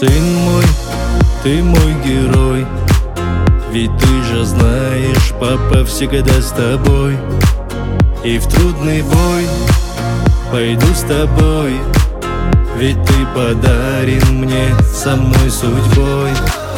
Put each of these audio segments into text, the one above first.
Сын мой, ты мой герой, ведь ты же знаешь, папа всегда с тобой. И в трудный бой пойду с тобой, ведь ты подарен мне со мной судьбой.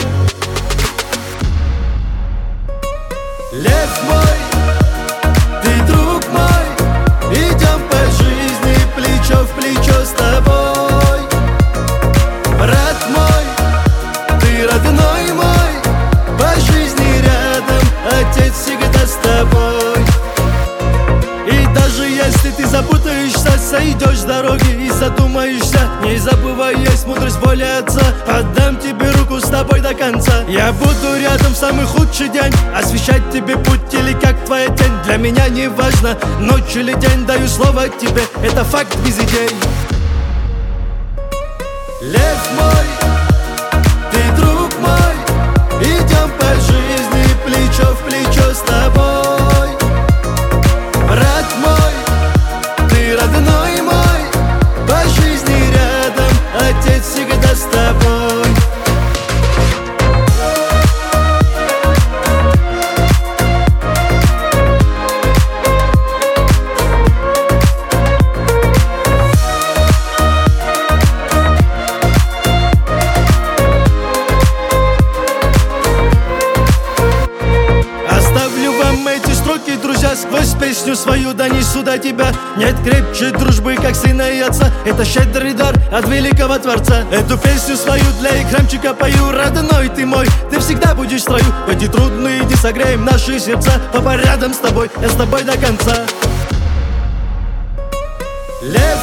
Лев мой, ты друг мой, идем по жизни плечо в плечо с тобой. Брат мой, ты родной мой, по жизни рядом, отец всегда с тобой. И даже если ты запутаешься, сойдешь с дороги и задумаешься, не забывай, есть мудрость воли отца. Отдам тебе руку, с тобой до конца. Я буду рядом в самый худший день, освещать тебе путь или как твоя тень. Для меня не важно, ночь или день, даю слово тебе, это факт без идей. Лев мой, ты друг мой, идем по жизни плечо в плечо с тобой. Брат мой, ты родной мой, по жизни рядом, отец всегда с тобой. Друзья, сквозь песню свою донесу до тебя. Нет крепче дружбы, как сына и отца. Это щедрый дар от великого Творца. Эту песню свою для храмчика пою. Родной ты мой, ты всегда будешь в строю. В эти трудные дни согреем наши сердца. Папа рядом с тобой, я с тобой до конца. Лев